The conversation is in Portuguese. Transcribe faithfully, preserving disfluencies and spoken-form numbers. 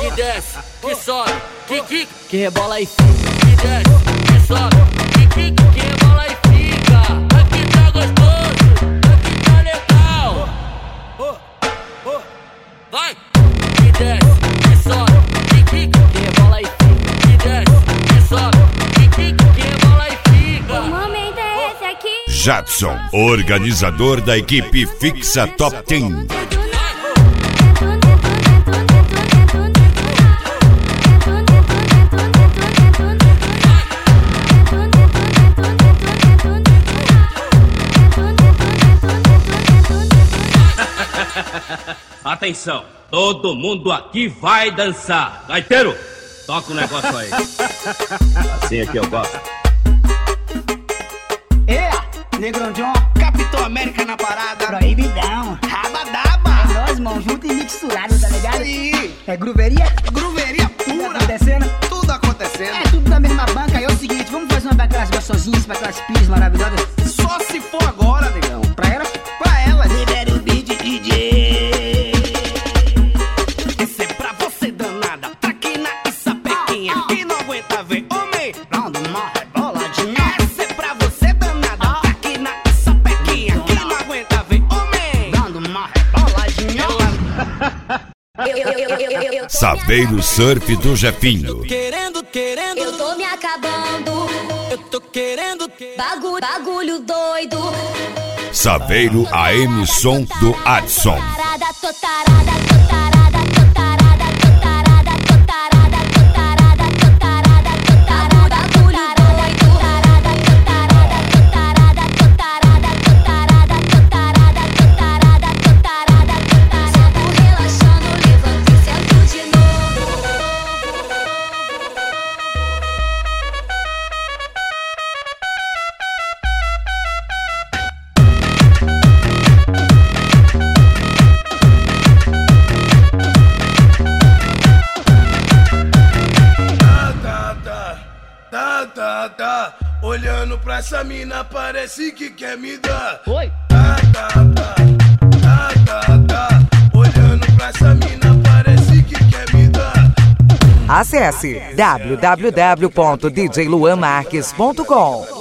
que desce, que sobe, que que que rebola e fica, que desce, que sobe, que que que rebola e fica. Aqui tá gostoso, aqui tá legal. Vai, que desce, que sobe, que que que rebola e fica, que desce, que sobe, que que que rebola e fica. O momento é esse aqui. Jadson, organizador da equipe Fixa Top dez. Atenção, todo mundo aqui vai dançar. Gaiteiro, toca o negócio aí. Assim aqui eu gosto. É, Negrão John, Capitão América na parada. proibidão. Rabadaba. É nós, mão, junto e mixturado, tá ligado? Aí, É gruveria, gruveria tudo pura. acontecendo. Tudo acontecendo. É tudo da mesma banca. Aí é o seguinte, vamos fazer uma pra aquelas gostosinhas, pra aquelas pis maravilhosas. Só se for agora, negão. Pra elas, Pra elas. libera o beat, D J. Esse é pra você danada. Traquina e sapequinha. Que não aguenta ver homem. Não, do mal, boladinha. Essa é pra você danada. Traquina e sapequinha. Que não aguenta ver homem. Dando uma reboladinha. Saveiro Surf do Jefinho. Querendo, querendo, Eu tô me acabando. eu tô querendo, que Bagulho, bagulho doido. Saveiro A M Som do Adson. Tarada, tô tarada, tô tarada, tô tarada, tô tarada, tô tarada, tô tarada, tô tarada, tô tarada, bagulho doido. Tarada, tô tarada, tô tarada, tô tarada, tô tarada, tô tarada, tô tarada, tô tarada, tô tarada. Sento relaxando, levanto e sento de novo. Tá, tá, tá, tá, tá. Olhando pra essa mina, parece que quer me dar. Oi. Tá, tá, tá, tá, tá, tá. Olhando pra essa mina, parece que quer me dar. Acesse w w w ponto d j luan marques ponto com.